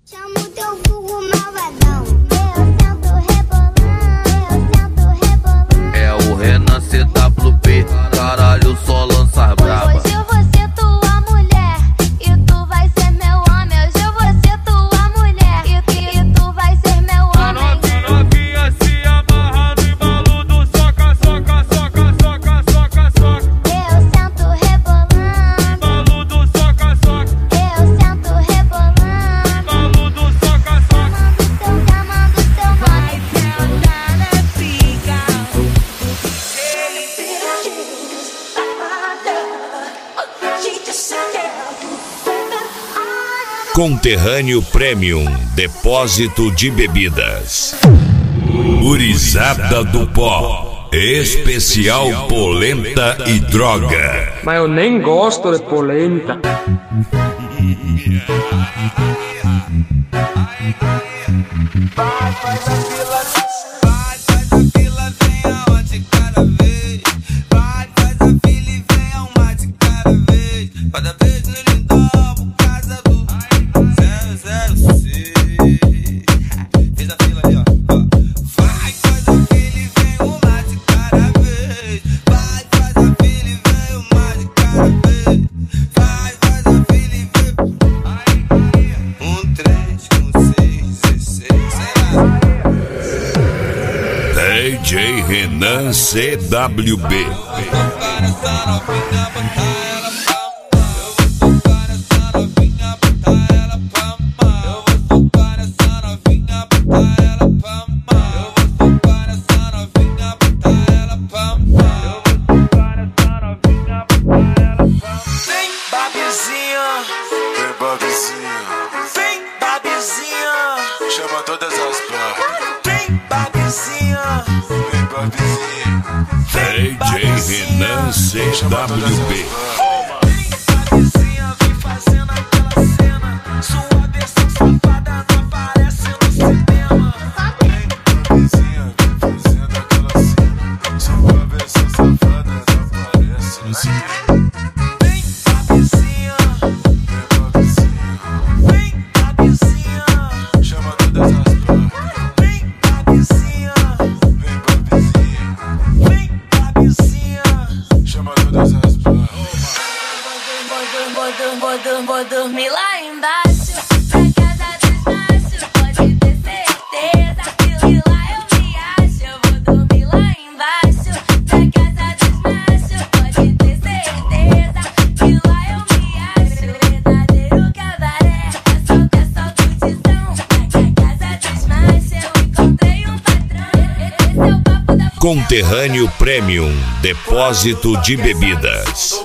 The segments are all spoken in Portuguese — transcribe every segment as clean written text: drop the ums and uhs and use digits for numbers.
Chama o teu vulgo malvadão. Eu sento rebolando, É o Renan CWB, caralho, só lança braba. Hoje eu vou ser tua mulher e tu vai ser meu homem. Hoje eu vou ser tua mulher e tu vai ser meu homem. A novinha se amarra no embalo do soca, soca, soca, soca, soca, soca. Eu sento rebolando, Embalo do soca, soca, eu sento rebolando. embalo do soca, soca. Mando teu nome. Sentar na pica. Conterrâneo Premium, depósito de bebidas. Gurizada do Pó, especial polenta e droga. Mas eu nem gosto de polenta. Faz a fila, vem uma de cada vez. Faz a fila e vem uma de cada vez. Cada vez no lindão, por causa do 006. Fez a fila ali, ó. Faz a fila e vem uma de cada vez. Faz a fila e vem uma de cada vez. Faz a fila e vem 3, 6, 16. DJ Renan CWB. Tocar essa novinha, botar ela pra mamar. Eu vou tocar essa novinha, botar ela pra mamar. Eu vou tocar essa novinha, botar ela pra mamar. Eu vou tocar essa novinha, botar ela pra mamar. Eu vou tocar essa novinha, botar ela pra mamar. Vem, babezinha. Vem, babezinha, Vem, babezinha. chama todas as partes. Vem, babezinha. Vem, babezinha, DJ Renan CWB. Babezinha, vem fazendo aquela cena. Sua versão safada não aparece no cinema. babezinha, vem fazendo aquela cena. Sua versão safada não aparece no cinema. Vem, babezinha. Vem, babezinha, Vem, babezinha. chama todas as partes. Vem, babezinha. Vem, babezinha, Vem, babezinha. chama todas as partes. Vou dormir lá embaixo, na casa dos machos. Pode ter certeza que lá eu me acho. Eu vou dormir lá embaixo, na casa dos machos. Pode ter certeza que lá eu me acho. Verdadeiro cabaré, assalto, tição. Na casa dos machos eu encontrei um patrão. Esse é o papo da Conterrâneo Premium, depósito de bebidas.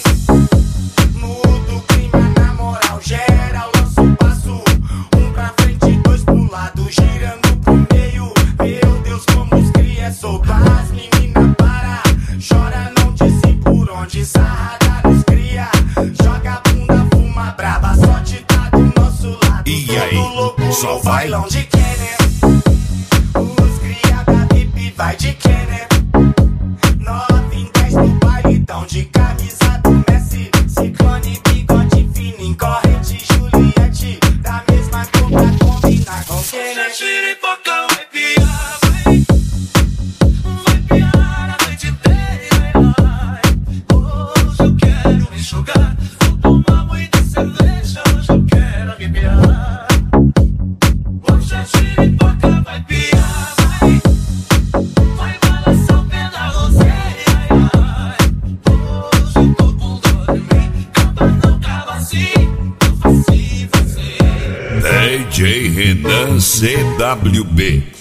Muda o clima na moral geral. Lança um passo, um pra frente, dois pro lado, girando pro meio. Meu Deus, como os cria soltar. As menina para, chora, não disse por onde. Sarrada nos cria, joga a bunda, fuma braba. Sorte tá do nosso lado. E todo aí, louco só no vai? bailão de Kenner. Os cria da VIP vai de Kenner. 9 em 10 no baile, tão de camisa do Messi. Ciclone, bigode fininho, corrente, Juliette. Da mesma cor pra combinar com Kenner. Xeripocão vai piar, vai piar a noite inteira. Hoje eu quero me enxugar, vou tomar muita cerveja. Hoje eu quero arrepiar. Hoje a xeripoca vai piar, vai balançar o pé da roseira. Hoje eu tô com dor em mim, caba não cava assim, eu faço assim. DJ Renan CWB.